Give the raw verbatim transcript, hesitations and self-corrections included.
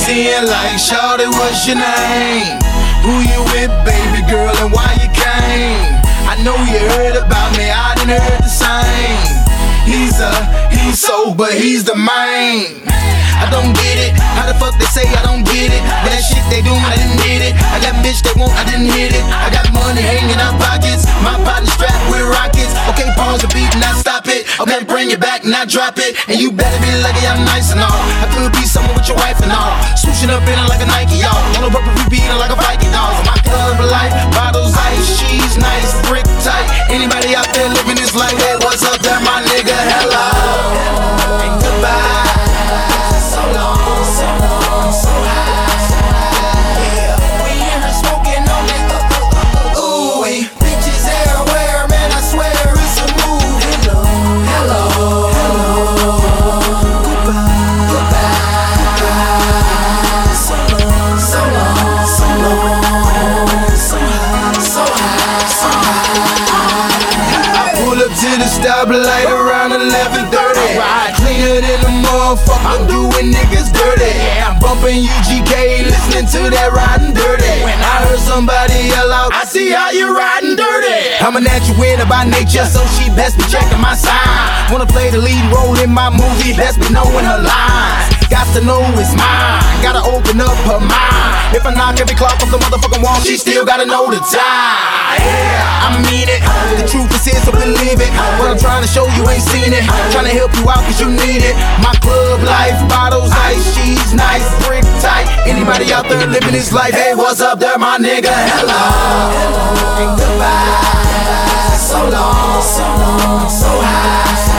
seeing like, shawty, what's your name? Who you with, baby girl, and why you came? I know you heard about me, I done heard the same. He's a, he's so, but he's the main. I don't get it, how the fuck they say I don't get it? But that shit they do, I didn't hit it. I got bitch they want, I didn't hit it. I got money hanging out pockets, my partner strapped with rockets. Okay, pause the beat, now stop it. Okay, bring it back, now drop it. And you better be lucky I'm nice and all. I could be someone with your wife and all. Swooshing up in it like a Nike, y'all. On the rubber repeating like a Viking dog. My club of life, bottles ice, she's nice, brick tight. Anybody out there living this life, hey, what's up there, my nigga? Hello, and goodbye. So long, so long, so high. Yeah, we in here smoking on that. Uh, uh, uh, ooh, bitches everywhere, man. I swear it's a mood. Hello, hello, hello. Goodbye, goodbye, goodbye. So long, so long, so long, so high, so high, so high. I pull up to the stoplight around eleven thirty. Ride cleaner than a motherfucker. I'm doing niggas dirty. Yeah, I'm bumping U G K, listening to that riding dirty. When I heard somebody yell out, I see how you riding dirty. I'm a natural winner by nature, so she best be checking my sign. Wanna play the lead role in my movie, best be knowing her lines. Got to know it's mine, gotta open up her mind. If I knock every clock off the motherfucking wall, she still gotta know the time. Yeah, I mean it, the truth is here, so believe it. What I'm trying to show you ain't seen it. Trying to help you out cause you need it. My club life, bottles, ice, she's nice, brick tight. Anybody out there living this life, hey, what's up there, my nigga? Hello, hello, and goodbye. So long, so long, so high.